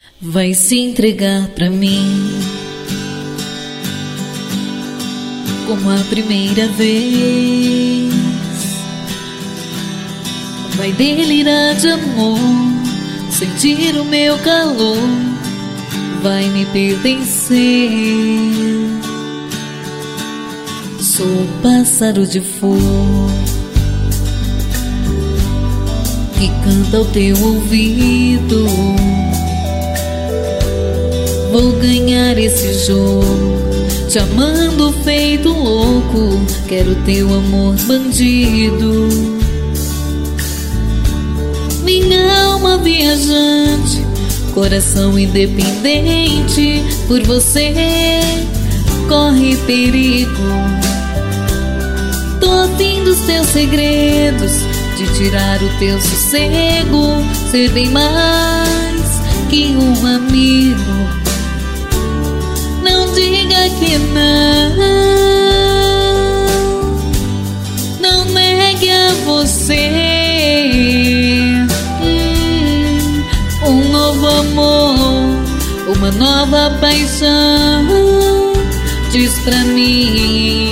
Vai se entregar pra mim como a primeira vez. Vai delirar de amor, sentir o meu calor, vai me pertencer. Sou pássaro de flor que canta ao teu ouvido. Vou ganhar esse jogo, te amando feito louco. Quero teu amor bandido. Minha alma viajante, coração independente, por você corre perigo. Tô afim dos teus segredos, de tirar o teu sossego, ser bem mais que um amigo. Não diga que não negue a você um novo amor, uma nova paixão. Diz pra mim,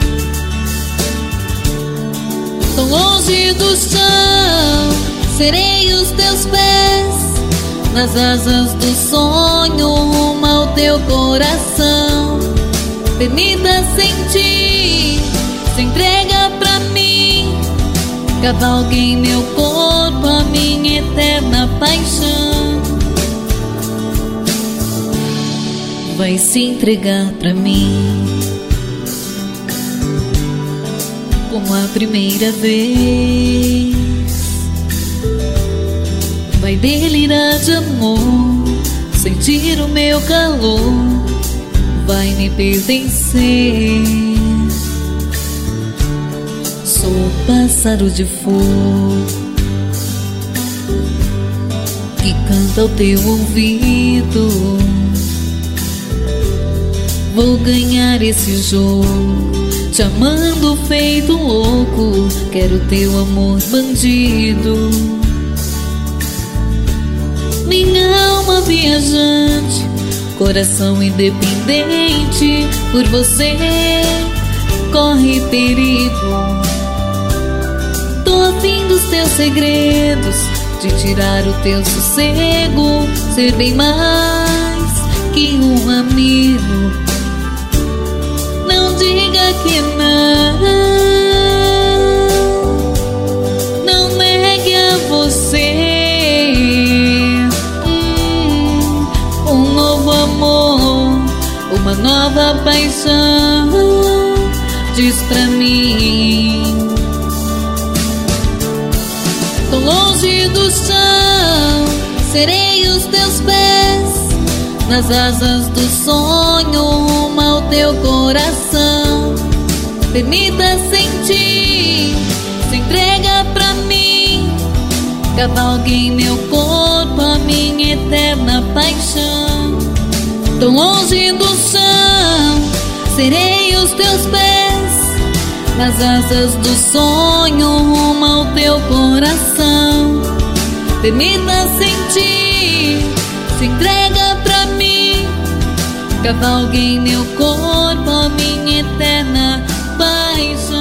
tão longe do chão, serei os teus pés, nas asas do sonho, rumo ao teu coração. Permita sentir, se entrega pra mim, cavalgue em meu corpo a minha eterna paixão. Vai se entregar pra mim como a primeira vez. Vai delirar de amor, sentir o meu calor, vai me pertencer. Sou pássaro de flor que canta ao teu ouvido. Vou ganhar esse jogo, te amando feito louco. Quero teu amor bandido. Minha alma viajante, coração independente, por você corre perigo. Tô afim dos teus segredos, de tirar o teu sossego, ser bem mais que um amigo. Não diga que não negue a você um novo amor, uma nova paixão. Diz pra mim, tão longe do chão, serei os teus pés, nas asas do sonho, rumo ao teu coração. Permita sentir, se entrega pra mim, cavalgue em meu corpo a minha eterna paixão. Tão longe do chão, serei os teus pés, nas asas do sonho, rumo ao teu coração. Permita sentir, se entrega pra mim, cavalgue em meu corpo a minha eterna paixão.